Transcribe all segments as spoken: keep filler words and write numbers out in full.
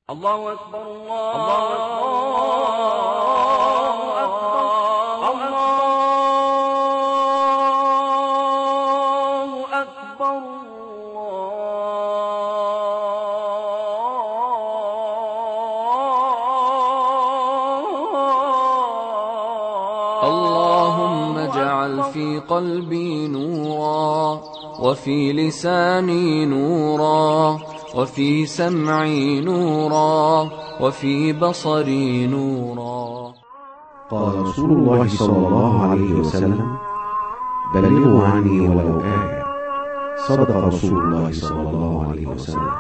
الله أكبر الله أكبر الله أكبر اللهم اجعل في قلبي نورا، وفي لساني نورا، وفي سمعي نورا، وفي بصري نورا. قال رسول الله صلى الله عليه وسلم: بلغوا عني ولو آية. صدق رسول الله صلى الله عليه وسلم.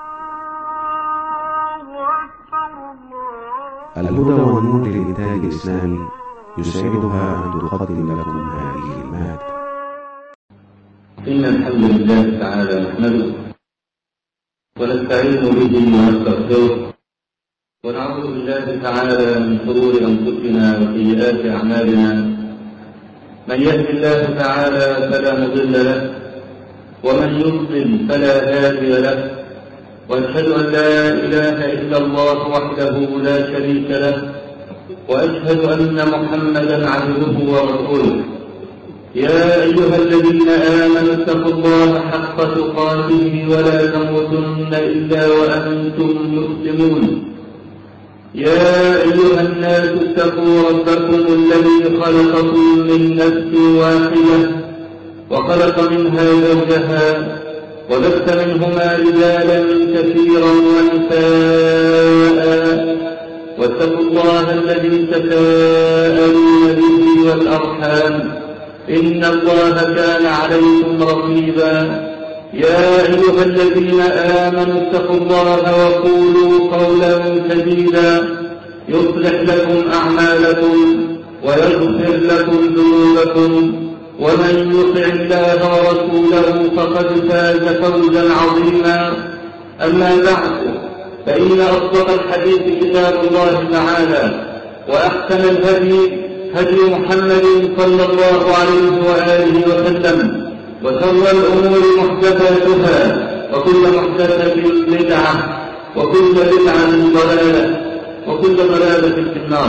الهدى والنور للإنتاج الإسلامي يسعدها أن تقدم لكم هذه المادة. إن الحمد لله تعالى نحمده ونستعين به ونستغفره ونعوذ بالله تعالى من شرور أنفسنا وسيئات أعمالنا. من يهد الله تعالى فلا مضل له، ومن يضلل فلا هادي له، وأشهد أن لا إله إلا الله وحده لا شريك له، وأشهد أن محمدا عبده ورسوله. يا أيها الذين آمنوا اتقوا الله حق تقاته ولا تموتن إلا وأنتم مسلمون. يا أيها الناس اتقوا ربكم الذي خلقكم من نفس واحدة وخلق منها زوجها وبث منهما رجالا كثيرا ونساء، واتقوا الله الذي تساءلون به والأرحام إن الله كان عليكم رقيبا. يا أيها الذين آمنوا اتقوا الله وقولوا قولا سديدا يصلح لكم أعمالكم ويغفر لكم ذنوبكم، ومن يطع الله ورسوله فقد فاز فوزا عظيما. أما بعد، فإن أصدق الحديث كتاب الله تعالى، وأحسن الهدي هدي محمد صلى الله عليه وآله وسلم، وشر الأمور محدثاتها، وكل محدثة بدعة، وكل بدعة ضلالة، وكل ضلالة في النار.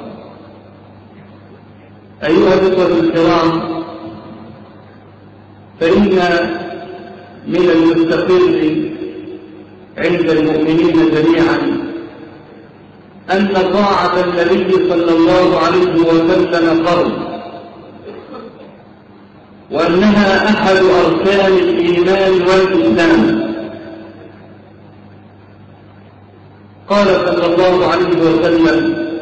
أيها الإخوة الكرام، فإن من المستقر عند المؤمنين جميعا أن طاعة النبي صلى الله عليه وسلم فرض، وأنها أحد أركان الإيمان والإسلام. قال صلى الله عليه وسلم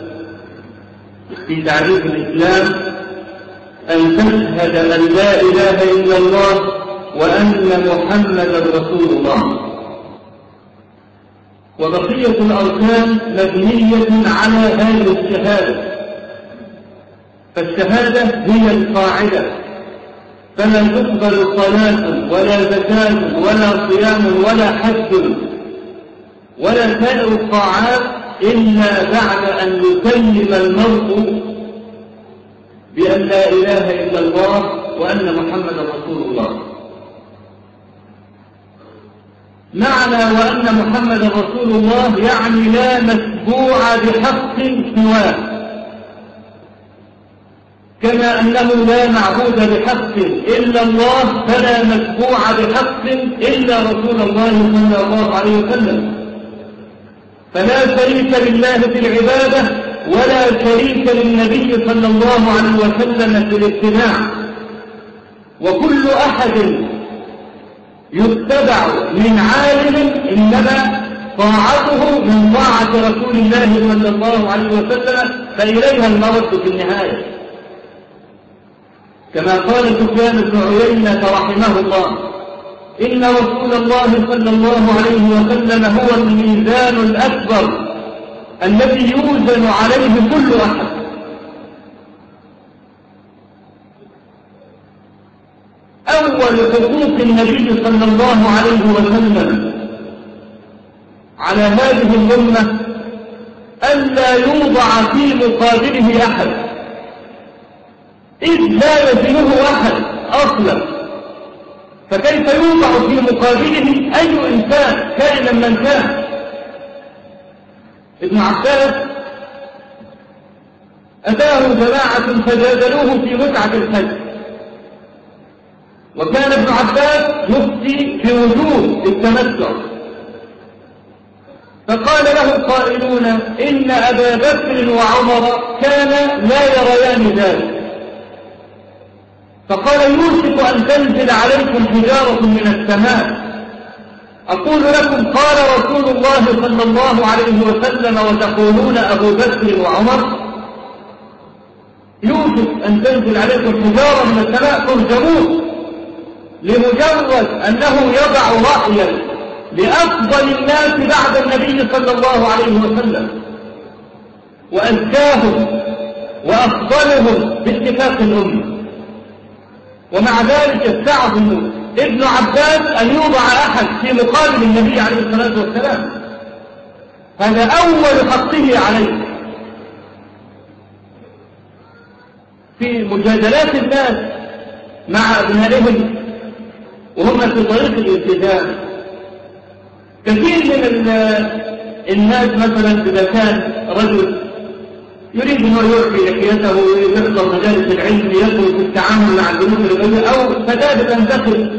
في تعريف الإسلام: أن تشهد أن لا إله إلا الله وأن محمدا رسول الله. وبقية الأركان مبنية على هذه الشهادة، فالشهادة هي القاعدة، فلا تقبل صلاة ولا زكاة ولا صيام ولا حج ولا سائر الطاعات إلا بعد أن يكلم المرء بأن لا إله إلا الله وأن محمدا رسول الله. معنى وأن محمدا رسول الله يعني لا متبوع بحق سواه، كما أنه لا معبود بحق إلا الله، فلا متبوع بحق إلا رسول الله صلى الله عليه وسلم. فلا شريك لله في العبادة ولا شريك للنبي صلى الله عليه وسلم في الاتباع. وكل أحد يتبع من عالم إنما طاعته من طاعة رسول الله صلى الله عليه وسلم، فإليها المرد في النهاية. كما قال سفيان بن عيينة رحمه الله: إن رسول الله صلى الله عليه وسلم هو الميزان الأكبر الذي يوزن عليه كل أحد. أول حقوق النبي صلى الله عليه وسلم على هذه الأمة ألا يوضع في مقابله أحد، إذ لا يزنه أحد أصلا، فكيف يوضع في مقابله أي إنسان كائنا من كان؟ ابن عباس أتاه جماعة فجادلوه في متعة الحج، وكان ابن عباس يفتي بوجوب التمتع، فقال له قائلون إن أبا بكر وعمر كانا لا يريان ذلك، فقال يوشك أن تنزل عليكم حجارة من السماء، أقول لكم قال رسول الله صلى الله عليه وسلم وتقولون أبو بكر وعمر، يوشك أن تنزل عليكم حجارة من السماء ترجمون، لمجرد أنه يضع رأيا لأفضل الناس بعد النبي صلى الله عليه وسلم وأزكاهم وأفضلهم باتفاق الأمة، ومع ذلك يستعظم ابن عباس أن يوضع أحد في مقابل النبي عليه الصلاة والسلام، هذا أول حقه عليه. في مجادلات الناس مع أبنائهم وهم في طريق الالتزام، كثير من الناس مثلا إذا كان رجل يريد أن يعفي لحيته ويحضر مجالس العلم يدخل في التعامل مع البنوك الربوية، أو فتاة تنتقل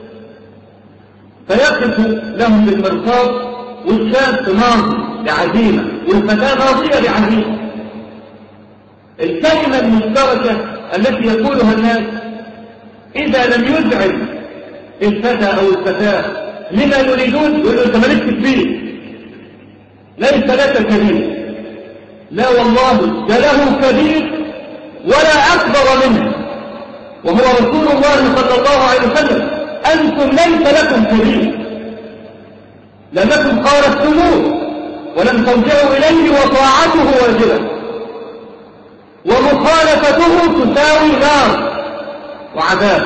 فيقف لهم بالمرصاد، والشاب ناضي بعزيمة والفتاة ناضية بعزيمة. الكلمة المشتركة التي يقولها الناس إذا لم يزعج الفتى أو الفتاة لما يريدون يقولوا أنت مالك كبير، ليس لك كبير، لا والله ده له كبير ولا أكبر منه، وهو رسول الله صلى الله عليه وسلم. أنتم ليس لكم كبير لأنكم خالفتموه ولم ترجعوا إليه، وطاعته واجبة ومخالفته تساوي نار وعذاب،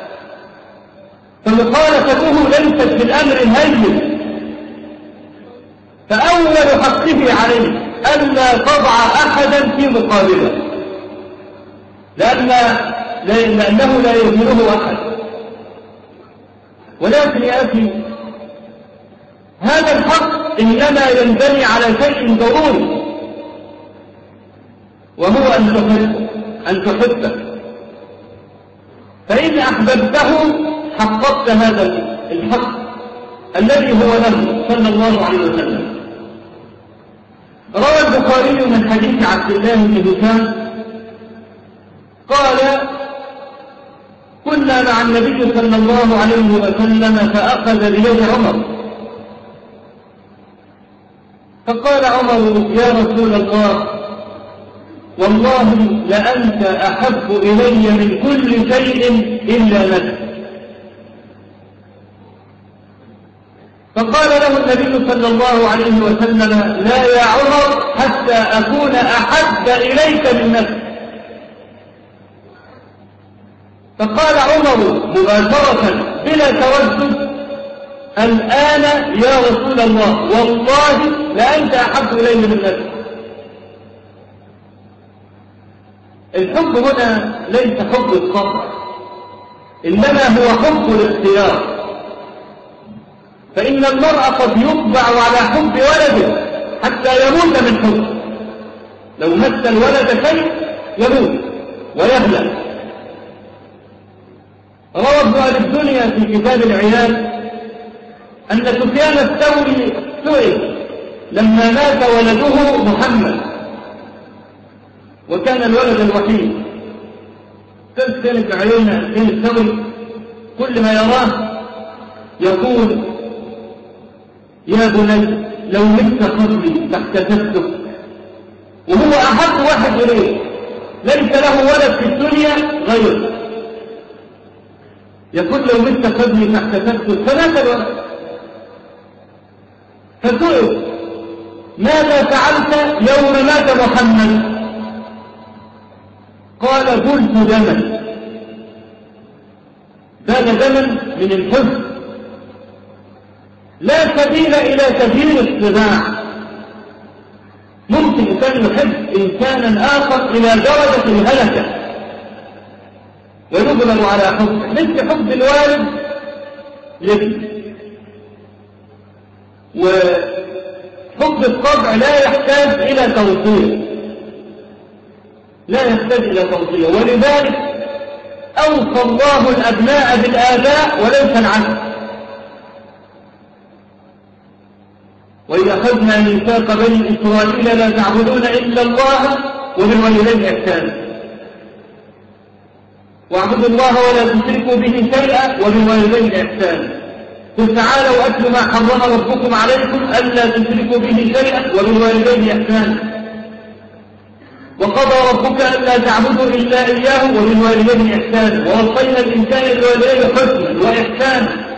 فمخالفته ليست بالأمر الهين. فأول حقه عليه ألا تضع أحدا في مقابله، لأن لأنه لا يهمله أحد. ولكن يا أخي هذا الحق إنما ينبني على شيء ضروري، وهو أن تحبه أن تحبه فإن أحببته حققت هذا الحق الذي هو له صلى الله عليه وسلم. روى البخاري من حديث عبد الله بن هشام قال كنا مع النبي صلى الله عليه وسلم فأخذ بيد عمر، فقال عمر يا رسول الله والله لأنت أحب إلي من كل شيء إلا نفسك. فقال له النبي صلى الله عليه وسلم لا يا عمر حتى أكون أحب إليك من نفسك. فقال عمر مباشرة بلا تردد الآن يا رسول الله والله لأنت أحب إلي من نفسك. الحب هنا ليس حب الطبع، إنما هو حب الاختيار. فإن المرء قد يطبع على حب ولده حتى يموت من حب، لو مس الولد شيء يموت ويهلك. روى ابن أبي الدنيا في كتاب العيال أن سفيان الثوري سئل لما مات ولده محمد وكان الولد الوحيد، كانت عيونه سفيان الثوري كل ما يراه يقول يا بني لو مت قبلي لاحتسبتك، وهو أحب واحد إليه ليس له ولد في الدنيا غيره، يقول لو مت قبلي لاحتسبتك. فمات الولد فسئل ماذا فعلت يوم مات محمد؟ قال قلت دما، بان دما من الحزن، لا سبيل إلى تغيير الصناع. ممكن كان يحب إنسانا آخر إلى درجة الهلكة ويغلب على حبه، مثل حب الوالد لابنه وحب حب الطبع لا يحتاج إلى توصية، لا يحتاج إلى توصية، ولذلك أوصى الله الأبناء بالآباء وليس العكس. وإذا أخذنا ميثاق بني إسرائيل لا تعبدون إلا الله وبالوالدين إحسانا، واعبدوا الله ولا تشركوا به شيئا وبالوالدين إحسانا. قل تعالوا أتل ما حرم ربكم عليكم ألا تشركوا به شيئا وبالوالدين إحسانا. وقضى ربك ألا تعبدوا إلا إياه وبالوالدين إحسانا. ووصينا الإنسان بالوالدين حسنا وإحسانا.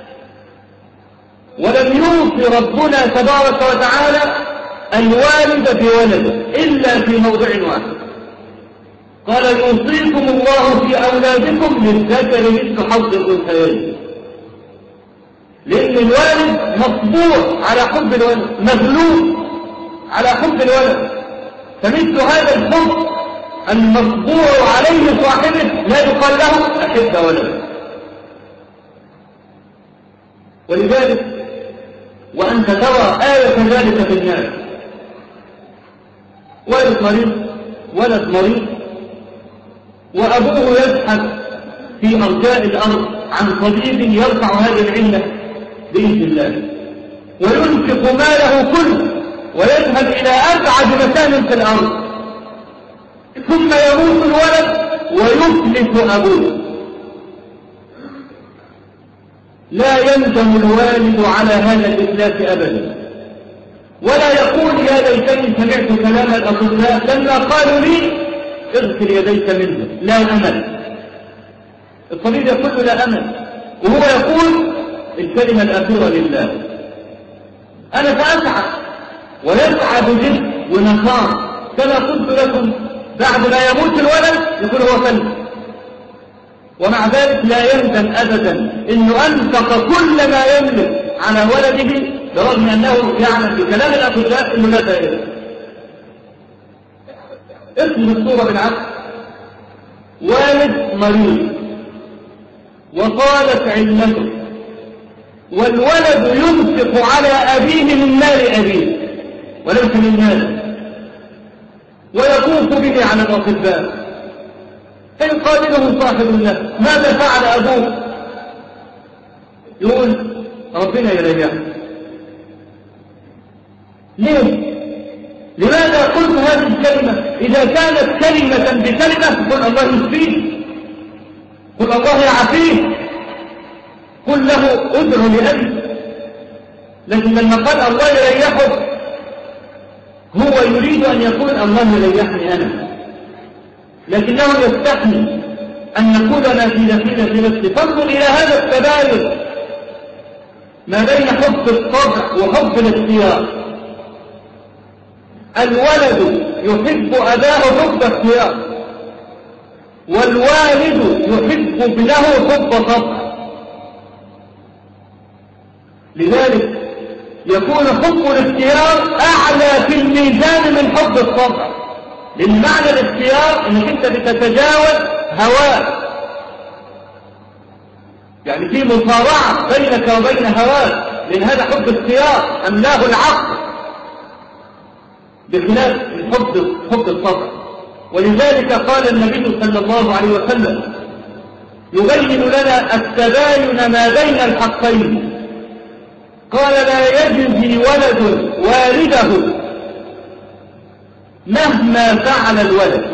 ولم يوصي ربنا تبارك وتعالى الوالد بولده إلا في موضع واحد، قال يوصيكم الله في أولادكم للذكر مثل حظ الأنثيين، لأن الوالد مطبوع على حب الولد، مغلوب على حب الولد، فمثل هذا الحب المطبوع عليه صاحبه لا يقال له أحب ولده. ولذلك وأنت ترى آية ذلك في الناس، ولد مريض ولد مريض وأبوه يبحث في أرجاء الأرض عن طبيب يرفع هذه العلة بإذن الله، وينفق ماله كله ويذهب إلى أبعد مكان في الأرض، ثم يموت الولد ويفلس أبوه. لا يندم الوالد على هذا الإفلاس أبدا، ولا يقول يا ليتني سمعت كلام الأطباء لما قالوا لي اغسل يديك منه، لا أمل. الطبيب يقول لا أمل، وهو يقول الكلمة الأخيرة لله. أنا سأسعى ويسعد جد ونصار كما قلت لكم، بعد ما يموت الولد يقول هو فلس، ومع ذلك لا يندم أبدا إنه أنفق كل ما يملك على ولده، برغم أنه يعلم بكلام الأطباء إنه لا دائرة. اسم الصورة بالعكس، والد مريض وطالت علته، والولد ينفق على أبيه من مال أبيه وليس من ماله، ويطوف به على الأطباء، فيقابله صاحب له ماذا فعل أبوه؟ يقول ربنا يريحه. ليه؟ لماذا قلت هذه الكلمة؟ إذا كانت كلمة بكلمة قل الله يشفيه، قل الله يعافيه، قل له ادعو لأبي. لكن لما قال الله يريحه هو يريد أن يقول الله يريحني أنا، لكنه يستحمل أن نقول ما في داخل في نفسه. فانظر إلى هذا التباين ما بين حب الطبع وحب الاختيار. الولد يحب أباه حب اختيار، والوالد يحب ابنه حب طبع. لذلك يكون حب الاختيار أعلى في الميزان من حب الطبع، لأن معنى الاختيار أنك أنت بتتجاوز هواك، يعني في مصارعة بينك وبين هواك، لأن هذا حب اختيار أملاه العقل بخلاف حب حب الطبع. ولذلك قال النبي صلى الله عليه وسلم يبين لنا التباين ما بين الحقين، قال لا يجزي ولد والده مهما فعل الولد،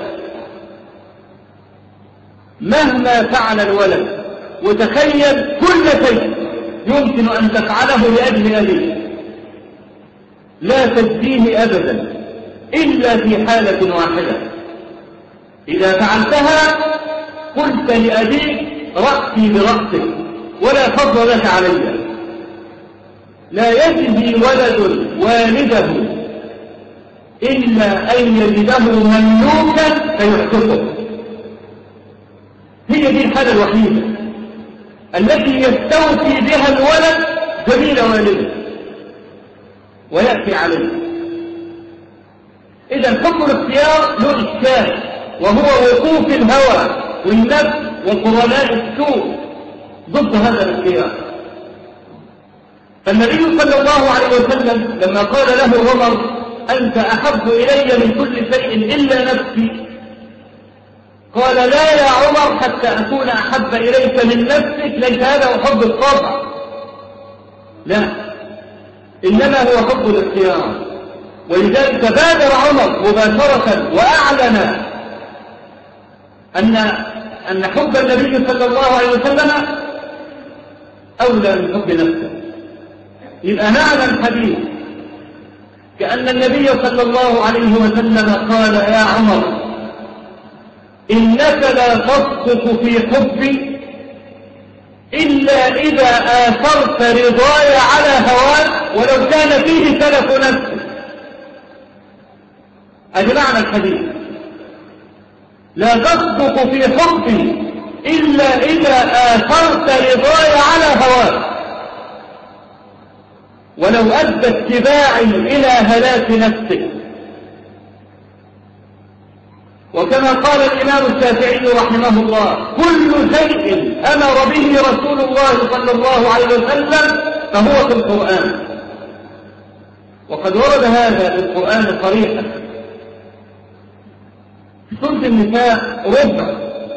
مهما فعل الولد. وتخيل كل شيء يمكن أن تفعله لأجل أبيه لا تجزيه أبدا إلا في حالة واحدة، إذا فعلتها قلت لأبيك رأسي برأسك ولا فضل لك علي. لا يجزي ولد والده إلا أن يجده مملوكا فيحققه. هي دي الحالة الوحيدة التي يستوفي بها الولد جميل والده ويأتي عليه. إذا حكم الاختيار له إشكال، وهو وقوف الهوى والنفس وقرناء السوء ضد هذا الاختيار. فالنبي صلى الله عليه وسلم لما قال له عمر أنت أحب إلي من كل شيء إلا نفسي، قال لا يا عمر حتى أكون أحب إليك من نفسك، ليس هذا هو حب الطبع، لا، إنما هو حب الاختيار. ولذلك بادر عمر مباشرة وأعلن أن أن حب النبي صلى الله عليه وسلم أولى من حب نفسه. يبقى معنى الحديث كأن النبي صلى الله عليه وسلم قال يا عمر إنك لا تصدق في حبي إلا إذا آثرت رضاي على هواك ولو كان فيه سلف نفسك. هذا معنى الحديث، لا تصدق في حبي إلا إذا آثرت رضاي على هواك ولو أدى اتباعي إلى هلاك نفسك. وكما قال الإمام الشافعي رحمه الله كل شيء أمر به رسول الله صلى الله عليه وسلم فهو في القرآن، وقد ورد هذا في القرآن صريحا. في سورة النساء ربع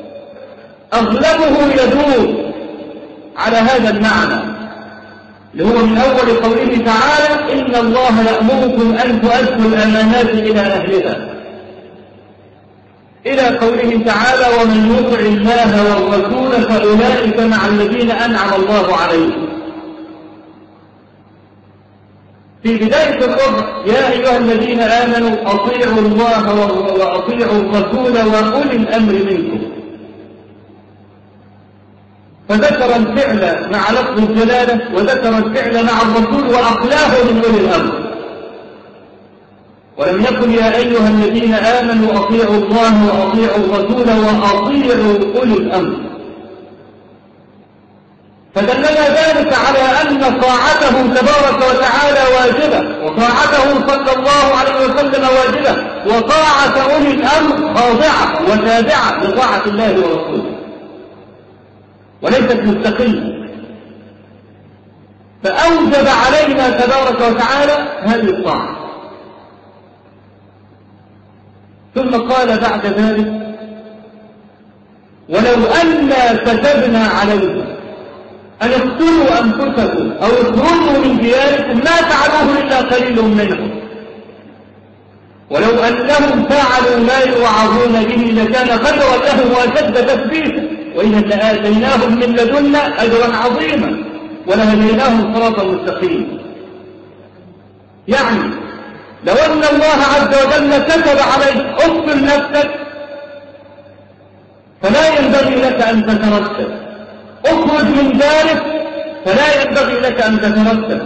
أغلبه يدور على هذا المعنى، اللي هو من أول قوله تعالى إن الله يأمركم أن تؤدوا الأمانات إلى أهلها، إلى قوله تعالى ومن يطع الله والرسول فأولئك مع الذين أنعم الله عليهم. في بداية الربع يا أيها الذين آمنوا أطيعوا الله وأطيعوا الرسول وأولي الأمر منكم، فذكر الفعل مع لفظ الجلالة وذكر الفعل مع الرسول وأقلاه من أولي الأمر، ولم يكن يا أيها الذين آمنوا أطيعوا الله وأطيعوا الرسول وأطيعوا أولي الأمر. فدلنا ذلك على أن طاعته تبارك وتعالى واجبة، وطاعته صلى الله عليه وسلم واجبة، وطاعة أولي الأمر خاضعة وتابعة لطاعة الله ورسوله وليست مستقلة. فأوجب علينا تبارك وتعالى هذه الطاعة. ثم قال بعد ذلك ولو أنا كتبنا عليهم أن اقتلوا أنفسكم أو اخرجوا من دياركم ما فعلوه إلا قليل منهم ولو أنهم فعلوا ما يوعظون به لكان خيرا لهم وأشد تثبيتا وإذا لآتيناهم من لدنا أجرا عظيما ولهديناهم صراطا مستقيما. يعني لو أن الله عز وجل كتب عليك اقتل نفسك فلا ينبغي لك أن تترتب، اخرج من دارك فلا ينبغي لك أن تترتب.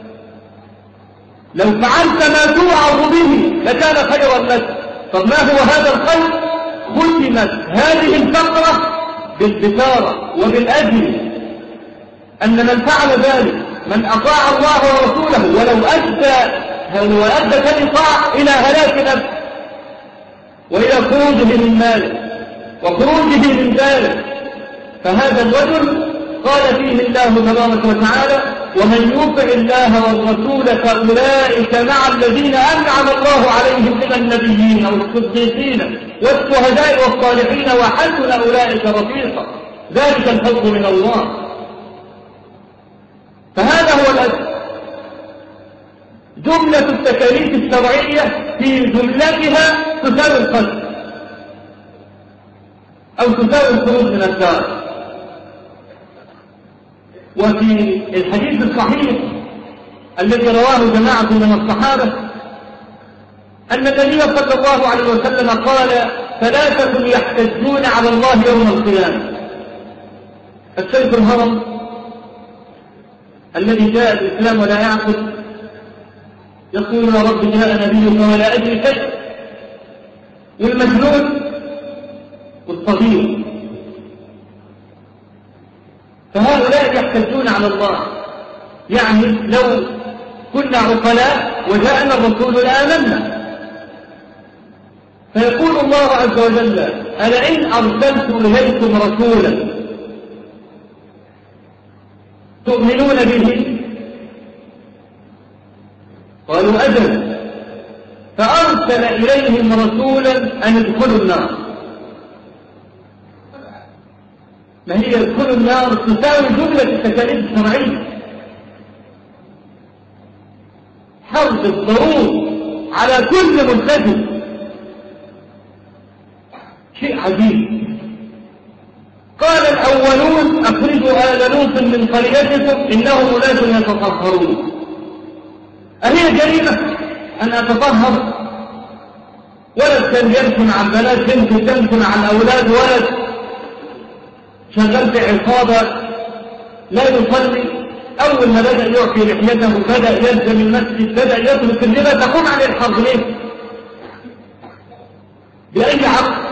لو فعلت ما توعظ به لكان خيرا لك. طب ما هو هذا الخير؟ ختمت هذه الفقرة بالبشارة وبالأجر أن من فعل ذلك من أطاع الله ورسوله ولو أدى ولو أدى الإطاعة إلى هلاك نفسه وإلى خروجه من ماله وخروجه من داره، فهذا الرجل قال فيه الله تبارك وتعالى ومن يطع الله والرسول فأولئك مع الذين أنعم الله عليهم من النبيين والصديقين والشهداء والصالحين وحسن أولئك رفيقا ذلك الفضل من الله. فهذا هو الأجر. جملة التكاليف الشرعية في جملتها تساوي القتل أو تساوي الخروج من الدار. وفي الحديث الصحيح الذي رواه جماعة من الصحابة أن النبي صلى الله عليه وسلم قال ثلاثة يحتجون على الله يوم القيامة: الشيخ الهرم الذي جاء الإسلام ولا يعقل يقول يا رب جاء نبيك ولا أدري شيء، والمجنون والصغير. فهؤلاء يحتجون على الله، يعني لو كنا عقلاء وجاءنا الرسول لآمنا. فيقول الله عز وجل ألئن أرسلت إليكم رسولا تؤمنون به قالوا أجل. فأرسل إليهم رسولا أن ادخلوا النار. ما هي ادخلوا النار تساوي جملة التكاليف الشرعية، حرب الضروب على كل ملتزم، شيء عجيب. قال الأولون أخرجوا آل لوط من قريتكم إنهم أناس يتطهرون. أهي جريمة أن أتطهر؟ ولد كان يمشي مع البنات، بنت تمشي مع الأولاد، ولد شغال في عصابة لا يصلي، أول ما بدأ يعطي لحيته بدأ يلزم المسجد، بدأ يترك الربا، تقوم عليه الحرب ليه؟ بأي عقل؟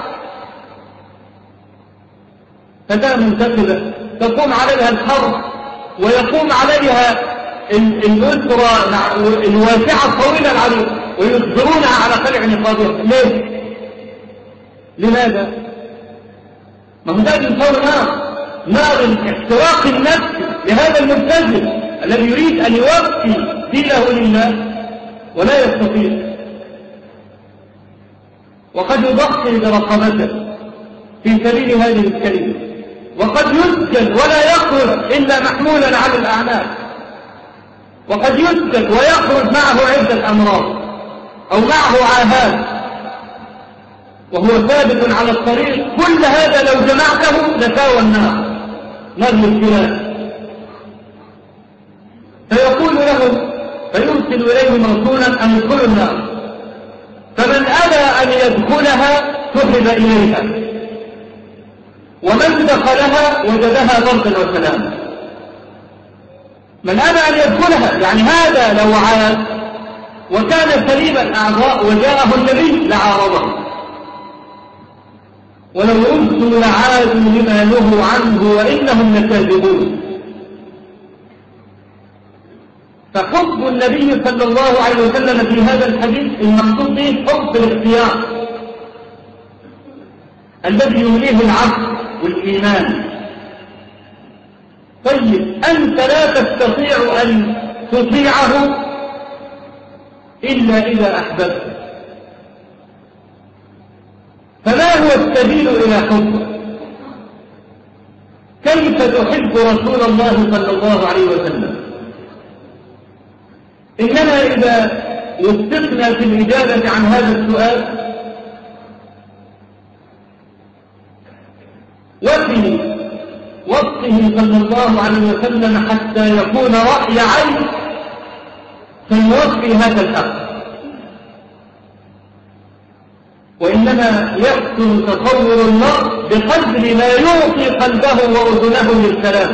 فتاة منتقبة تقوم عليها الحرب ويقوم عليها الأسرة الواسعة الطويلة العريضة ويصدرونها على خلع نقابها. ليه؟ لماذا؟ ما هو ده يصور نار، نار احتراق النفس لهذا الملتزم الذي يريد أن يوفي دينه لله ولا يستطيع، وقد يضحي برقبته في سبيل هذه الكلمة، وقد يسجن ولا يخرج إلا محمولا على الأعناق، وقد يسجن ويخرج معه عدة أمراض أو معه عاهات وهو ثابت على الطريق. كل هذا لو جمعته لساوى النار، نار الابتلاء. فيقول لهم فيرسل إليهم رسولا أن يدخلوا النار، فمن أبى أن يدخلها سحب إليها، ومن دخلها وجدها بردا وسلاما. من أبى أن يدخلها يعني هذا لو عاد وكان سليم الأعضاء وجاءه النبي لعارضه، ولو أرسلوا لعادوا لما نهوا عنه وإنهم لكاذبون. فحب النبي صلى الله عليه وسلم في هذا الحديث المقصود به حب الاختيار الذي يوليه العقل والإيمان. طيب أنت لا تستطيع أن تطيعه إلا إذا أحببت، فما هو السبيل إلى حبه؟ كيف تحب رسول الله صلى الله عليه وسلم؟ إننا إذا وفقنا في الإجابة عن هذا السؤال وفي وصفه صلى الله عليه وسلم حتى يكون رأي عين فيوفي هذا الحق، وإنما يحسن تصور المرء بقدر ما يعطي قلبه وأذنه للكلام.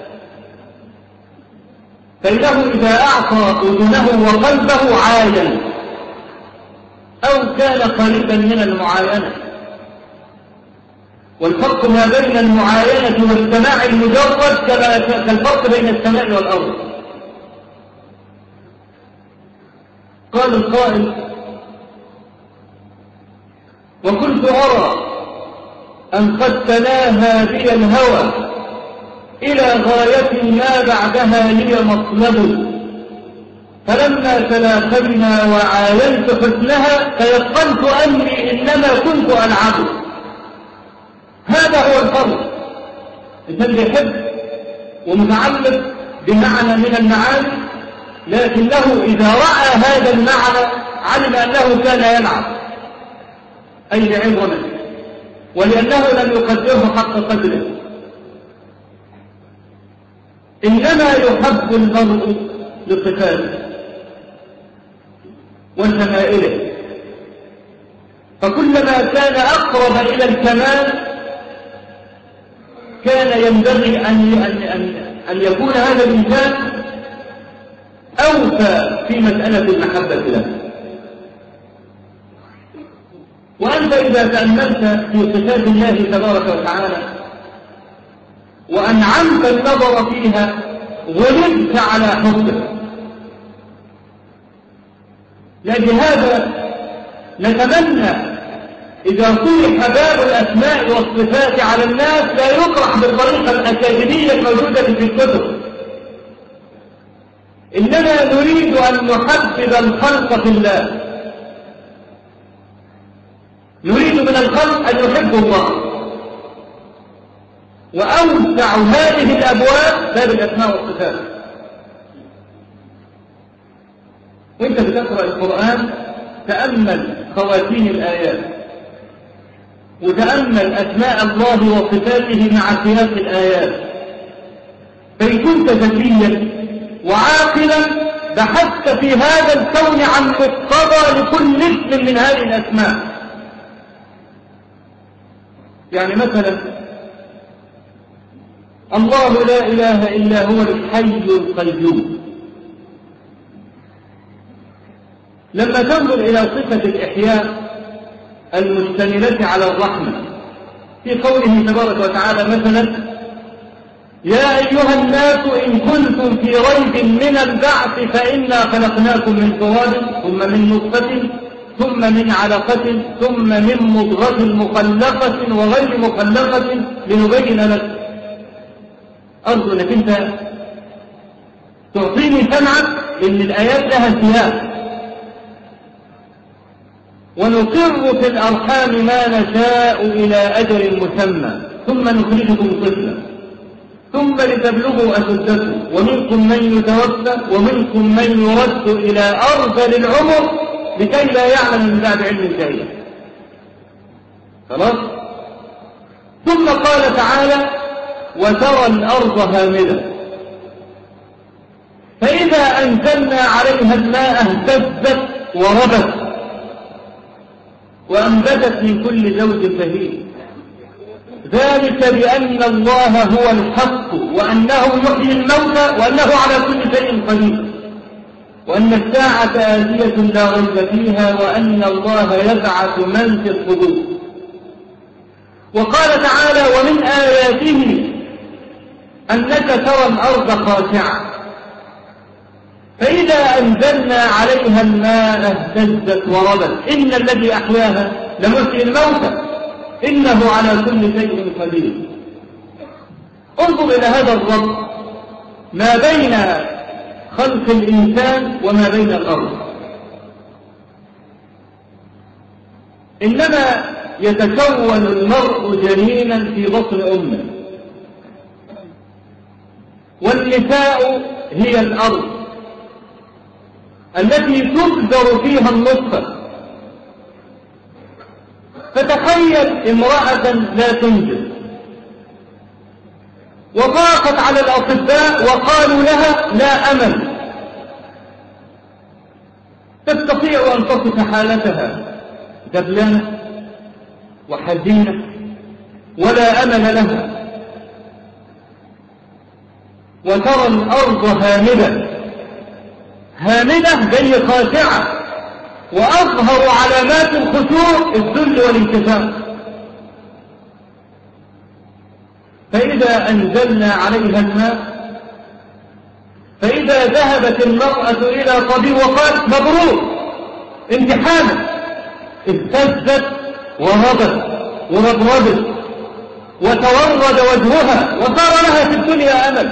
فإنه إذا أعطى أذنه وقلبه عاين أو كان قريبا من المعاينة. والفرق ما بين المعاينة والسماع المجرد كالفرق بين السماء والأرض. قال القائل: وكنت أرى أن قد تناهى بي الهوى إلى غاية ما بعدها لي مطلب، فلما تلاقينا وعاينت حسنها تيقنت أني إنما كنت ألعب. هذا هو الفرق. الإنسان بيحب ومتعلق بمعنى من المعاني، لكنه إذا رأى هذا المعنى علم أنه كان يلعب، أي لعظمه، ولأنه لم يقدره حق قدره. إنما يحب المرء لصفاته وشمائله، فكلما كان أقرب إلى الكمال كان ينبغي أن, أن, أن يكون هذا الإنسان أوفى في مسألة المحبة له. وأنت إذا تأملت في صفات الله تبارك وتعالى وأنعمت النظر فيها غلبت على حبه. لهذا نتمنى إذا طرح باب الأسماء والصفات على الناس لا يطرح بالطريقة الأكاديمية الموجودة في الكتب، إننا نريد أن نحبب الخلق في الله، نريد من الخلق أن يحبوا الله، وأوسع هذه الأبواب باب الأسماء والصفات. وانت بتقرأ القرآن تأمل خواتيم الآيات، وتأمل أسماء الله وصفاته مع سياق الآيات، فإن كنت ذكيا وعاقلا بحثت في هذا الكون عن مقتضى لكل اسم من هذه الأسماء. يعني مثلا الله لا إله إلا هو الحي القيوم، لما تنظر إلى صفة الإحياء المشتملة على الرحمة في قوله تبارك وتعالى مثلا يا أيها الناس إن كنتم في ريب من البعث فإنا خلقناكم من تراب ثم من نطفة ثم من علقة ثم من مضغة مخلقة وغير مخلقة لنبين لك. أرجو أنك أنت تعطيني سمعك إن الآيات لها سياق. ونقر في الأرحام ما نشاء إلى أجل مسمى ثم نخرجكم طفلا ثم لتبلغوا أشدكم ومنكم من يتوفى ومنكم من يرد إلى أرذل العمر لكي لا يعلم من بعد علم شيئا. خلاص. ثم قال تعالى وترى الأرض هامدة فإذا أنزلنا عليها الماء اهتزت وربت وأنبتت من كل زوج بهيج ذلك بأن الله هو الحق وأنه يحيي الموتى وأنه على كل شيء قدير وأن الساعة آتية لا ريب فيها وأن الله يبعث من في القبور. وقال تعالى ومن آياته أنك ترى الأرض خاشعة فإذا أنزلنا عليها الماء اهتزت وربت إن الذي أحياها لمحيي الموتى إنه على كل شيء قدير. انظر إلى هذا الربط ما بين خلق الإنسان وما بين الأرض. إنما يتكون المرء جنينا في بطن أمه، والنساء هي الأرض التي تبذر فيها النطفة. فتخيل امرأة لا تنجب وضاقت على الأطباء وقالوا لها لا أمل تستطيع أن تصف حالتها دبلانة وحزينة ولا أمل لها. وترى الأرض هامدة، هامدة زي خاشعة، وأظهر علامات الخشوع الذل والانكسار. فإذا أنزلنا عليها الماء فإذا ذهبت المرأة إلى طبيب وقالت مبروك انت حامل اهتزت وربت وربربت وتورد وجهها وصار لها في الدنيا أمل.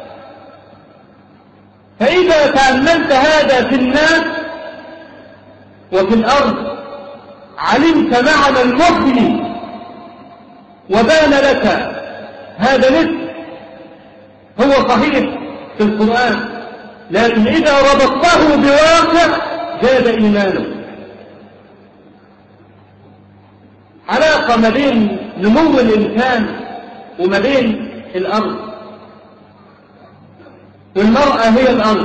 فإذا تأملت هذا في الناس وفي الأرض علمت معنى المحيي وبان لك هذا مثل هو صحيح في القرآن، لكن إذا ربطته بواقع زاد إيمانه. علاقة ما بين نمو الإنسان وما بين الأرض، والمرأة هي الأرض.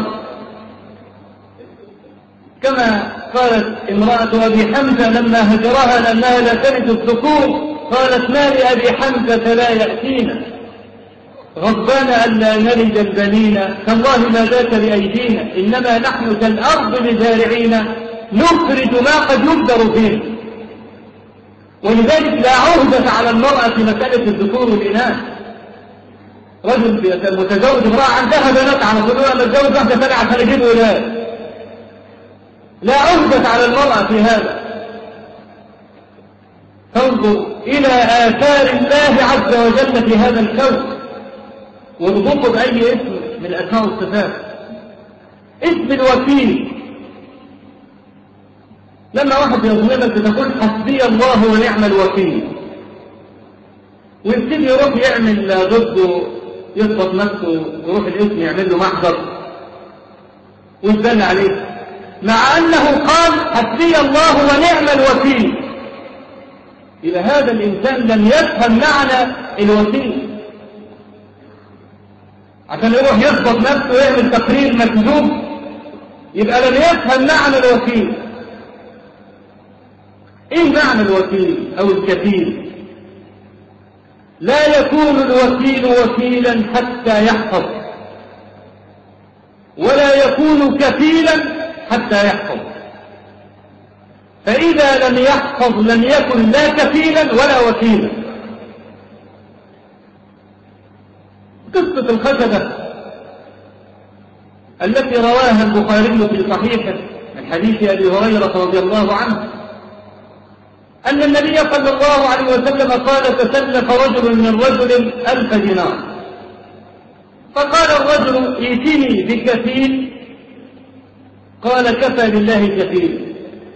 كما قالت امرأة أبي حمزة لما هجرها لأنها لا تلد الذكور قالت ما لأبي حمزة لا يأتينا غضبان ألا نلد البنين تالله ما ذاك بأيدينا إنما نحن كالأرض لزارعين نخرج ما قد يبدر فيه. ولذلك لا عهدة على المرأة في مسألة الذكور والإناث. رجل متزوج امرأة عندها بنات على طول أنا أتزوج واحدة ثانية عشان أجيب أولاد، لا عهدة على المرأة في هذا. تنظر إلى آثار الله عز وجل في هذا الكون واربطه بأي اسم من الأسماء والصفات. اسم الوكيل لما واحد يظلمك تقول حسبي الله ونعم الوكيل، ويبتدي يروح يعمل ضده، يضبط نفسه ويروح الاسم يعمل له محضر ويتبنى عليه، مع أنه قال حسبي الله ونعم الوكيل. إلى هذا الإنسان لم يفهم معنى الوكيل، عشان يروح يضبط نفسه ويعمل تقرير مكذوب يبقى لم يفهم معنى الوكيل. إيه معنى الوكيل أو الكفيل؟ لا يكون الوكيل وكيلا حتى يحفظ، ولا يكون كفيلا حتى يحفظ، فإذا لم يحفظ لم يكن لا كفيلا ولا وكيلا. قصة الخشبة التي رواها البخاري في صحيحه من حديث أبي هريرة رضي الله عنه أن النبي صلى الله عليه وسلم قال تسلف رجل من رجل ألف دينار، فقال الرجل ائتني بكفيل، قال كفى بالله كفيل.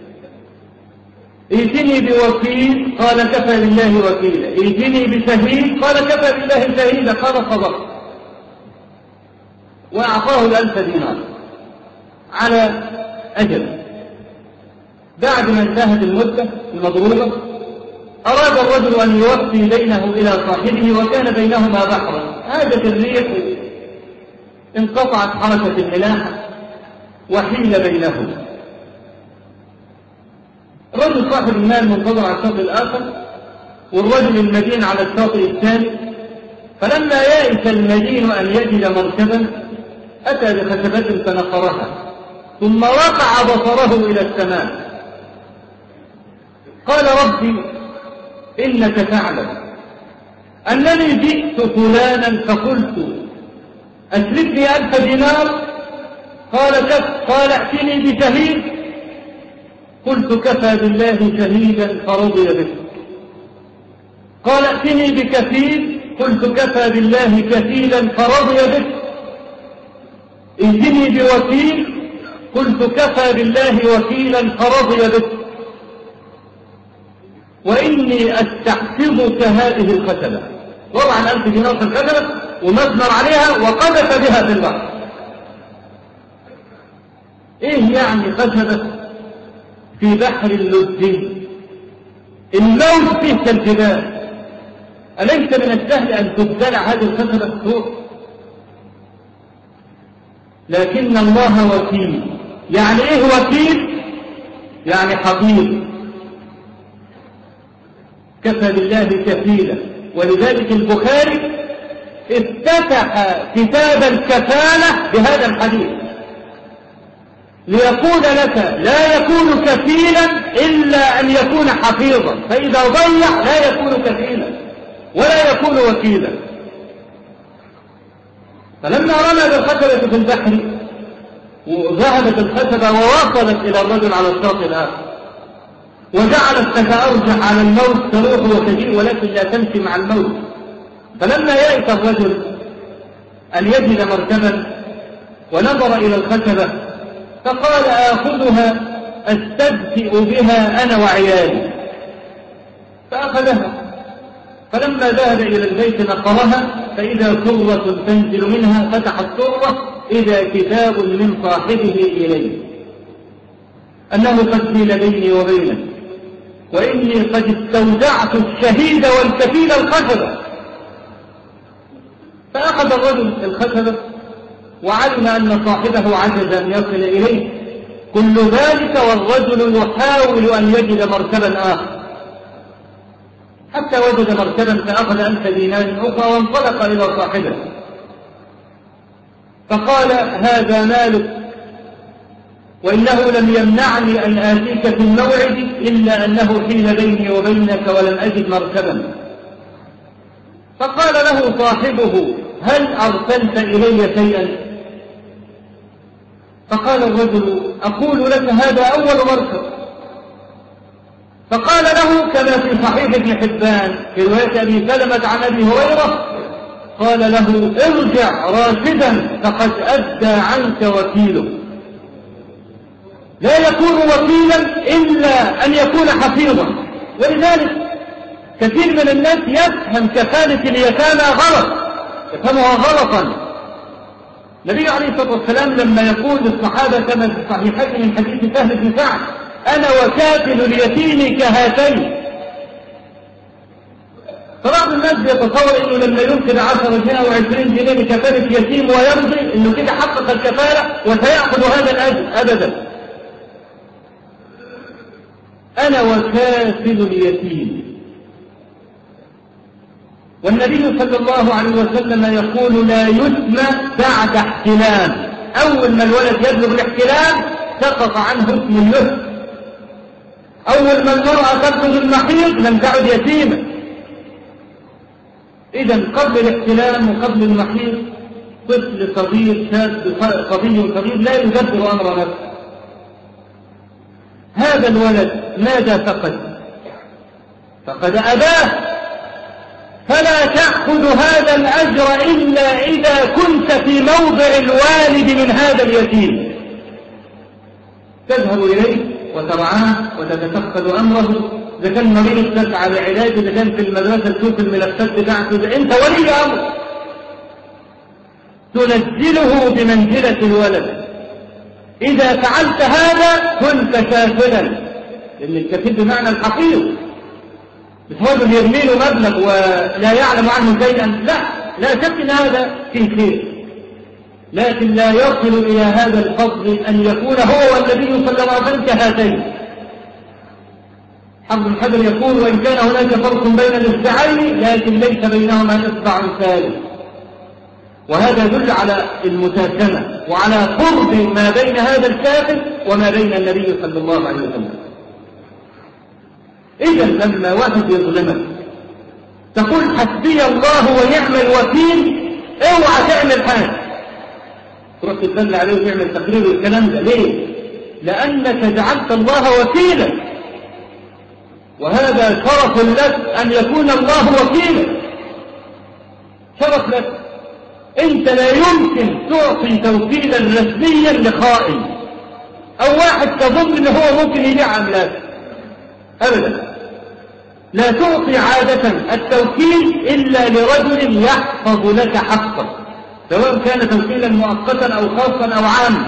ائتني بوكيل، قال كفى بالله وكيلا. ائتني بشهيد، قال كفى بالله شهيدا. قال صدق، وأعطاه الألف دينار على أجل. بعد ما انتهت المدة المضروبة أراد الرجل أن يوفي دينه إلى صاحبه، وكان بينهما بحرا، هاجت الريح انقطعت حركة الملاحة وحيل بينهما. الرجل صاحب المال منتظر على الشاطئ الآخر، والرجل المدين على الشاطئ الثاني. فلما يئس المدين أن يجد مركبا أتى بخشبة فنقرها، ثم رفع بصره إلى السماء قال ربي إنك تعلم أنني جئت فلانا فقلت أسلفني ألف دينار، قال كف، قال ائتني بشهيد، قلت كفى بالله شهيدا فرضي به. قال ائتني بكفيل، قلت كفى بالله كفيلا فرضي به. ائتني بوكيل، قلت كفى بالله وكيلا فرضي به. وإني أستحفظك هذه الخشبة. وضع الألف دينار في الخشبة ومسمر عليها وقذف بها في البحر. إيه يعني خشبة في بحر اللجي؟ الموت فيه كالجبال. أليس من السهل أن تبتلع هذه الخشبة فوق؟ لكن الله وكيل. يعني إيه وكيل؟ يعني حفيظ. كفى بالله كفيلا. ولذلك البخاري افتتح كتاب الكفالة بهذا الحديث ليقول لك لا يكون كفيلا إلا أن يكون حفيظا، فإذا ضيع لا يكون كفيلا ولا يكون وكيلا. فلما رمى بالخشبة في البحر وذهبت الخشبة ووصلت إلى الرجل على الشاطئ الآخر، وجعلت تتأرجح على الموت تروح وتجيء ولكن لا تمشي مع الموت. فلما يأس الرجل أن يجد مركبا ونظر إلى الخشبة فقال آخذها أستدفئ بها أنا وعيالي، فأخذها. فلما ذهب إلى البيت نقرها فإذا سرة تنزل منها، فتح السرة إذا كتاب من صاحبه إليه أنه قد قيل بيني وبينك وإني قد استودعت الشهيد والكفيل الخشبة. فأخذ الرجل الخشبة وعلم أن صاحبه عجز أن يصل إليه، كل ذلك والرجل يحاول أن يجد مركبا آخر حتى وجد مركبا فأخذ ألف دينار أخرى وانطلق إلى صاحبه فقال هذا مالك، وإنه لم يمنعني أن آتيك في الموعد إلا أنه حيل بيني وبينك ولم أجد مركبا. فقال له صاحبه هل أرسلت إلي شيئا؟ فقال الرجل أقول لك هذا أول مركب. فقال له كما في صحيح ابن حبان في رواية أبي سلمة عن أبي هريرة قال له ارجع راشدا فقد أدى عنك وكيله. لا يكون وكيلا إلا أن يكون حفيظا. ولذلك كثير من الناس يفهم كفالة اليتامى غلط، يفهمها غلطا. النبي عليه الصلاة والسلام لما يقول للصحابة كما في الصحيحين من حديث سهل بن سعد: أنا وكافل اليتيم كهاتين. فبعض الناس يتصور انه لما يمكن عشرة جنيه او عشرين جنيه لكفالة يتيم ويرضي انه كده حقق الكفالة وسيأخذ هذا الأجر. أبدا. أنا وكافل اليتيم. والنبي صلى الله عليه وسلم يقول: لا يتم بعد احتلام. أول ما الولد يبلغ الاحتلام سقط عنه اسم اليتم. أول ما المرأة تبلغ المحيض لم تعد يتيمة. إذن قبل الاحتلام وقبل المحيض طفل صغير شاب صبي صغير لا يدبر أمر نفسه. هذا الولد ماذا فقد؟ فقد أباه. فلا تأخذ هذا الأجر إلا إذا كنت في موضع الوالد من هذا اليتيم. تذهب إليه وترعاه وتتفقد أمره. إذا كان مريض تسعى لعلاجه، إذا كان في المدرسة تشوف الملفات بتاعته، أنت ولي أمر تنزله بمنزلة الولد. إذا فعلت هذا كنت كافلا، لأن الكفيل بمعنى الحفيظ، مش رجل يرمي له مبلغ ولا يعلم عنه شيئا. لا لا شك ان هذا فيه خير، لكن لا يصل الى هذا الفضل ان يكون هو والنبي صلى الله عليه وسلم كهاتين. حافظ الحجر يقول: وان كان هناك فرق بين الاصبعين لكن ليس بينهما اصبع ثالث. وهذا يدل على المساكنه وعلى قرب ما بين هذا الكافر وما بين النبي صلى الله عليه وسلم. إذا لما واحد يظلمك تقول: حسبي الله ونعم الوكيل، اوعى تعمل حاجة، تروح تدل عليه وتعمل تقرير والكلام ده. ليه؟ لأنك جعلت الله وكيلا، وهذا شرف لك أن يكون الله وكيلا، شرف لك. أنت لا يمكن تعطي توكيلا رسميا لخائن أو واحد تظن أنه هو ممكن يبيع أملاك، أبدا. لا تعطي عادة التوكيل إلا لرجل يحفظ لك حقك، سواء كان توكيلا مؤقتا أو خاصا أو عاما.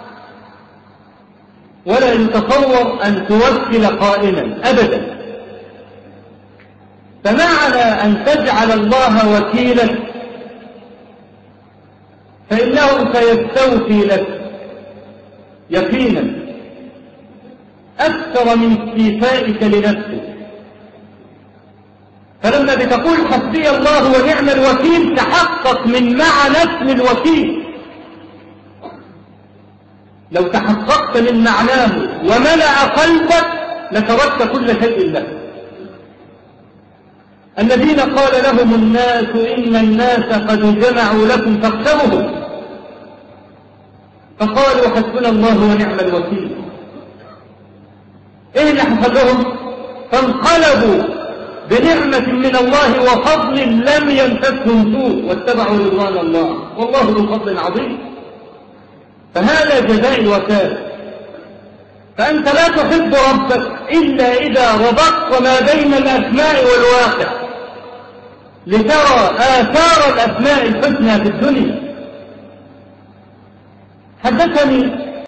ولا يتصور أن توكل قائلا أبدا. فمعنى أن تجعل الله وكيلا فإنه سيستوفي لك يقينا أكثر من استيفائك لنفسك. فلما بتقول حسبي الله ونعم الوكيل تحقق من معنى اسم الوكيل. لو تحققت من معناه وملأ قلبك لتركت كل شيء له. الذين قال لهم الناس إن الناس قد جمعوا لكم فاخشوهم فقالوا حسبنا الله ونعم الوكيل. ايه اللي حصل لهم؟ فانقلبوا بنعمة من الله وفضل لم يمسسهم سوء واتبعوا رضوان الله والله ذو فضل عظيم. فهذا جزاء الوكالة. فأنت لا تحب ربك إلا إذا ربطت ما بين الأسماء والواقع لترى آثار الأسماء الحسنى في الدنيا. حدثني